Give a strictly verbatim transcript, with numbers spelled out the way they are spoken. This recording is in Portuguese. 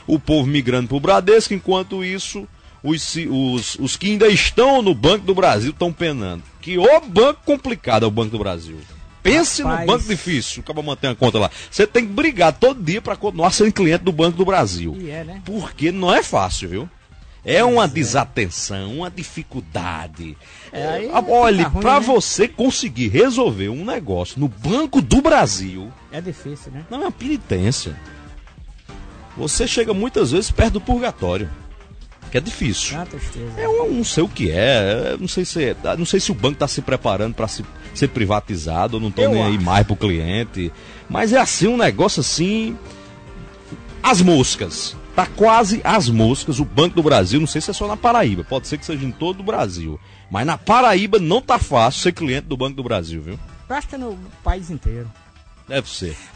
o povo migrando pro Bradesco, enquanto isso, os, os, os que ainda estão no Banco do Brasil estão penando. Que ô banco complicado é o Banco do Brasil. Pense Rapaz. no banco difícil, acaba mantendo a conta lá. Você tem que brigar todo dia para continuar sendo cliente do Banco do Brasil. E é, né? Porque não é fácil, viu? É uma desatenção, uma dificuldade. É, aí Olha, tá ruim, para né? você conseguir resolver um negócio no Banco do Brasil... É difícil, né? Não é uma penitência. Você chega muitas vezes perto do purgatório. Que é difícil. Ah, tristeza. Eu não sei o que é. Eu não sei se, é, não sei se o banco está se preparando para se, ser privatizado ou não estão nem aí mais pro cliente. Mas é assim, um negócio assim... As moscas. Tá quase às moscas o Banco do Brasil. Não sei se é só na Paraíba. Pode ser que seja em todo o Brasil. Mas na Paraíba não tá fácil ser cliente do Banco do Brasil, viu? Eu acho que é no país inteiro. Deve ser.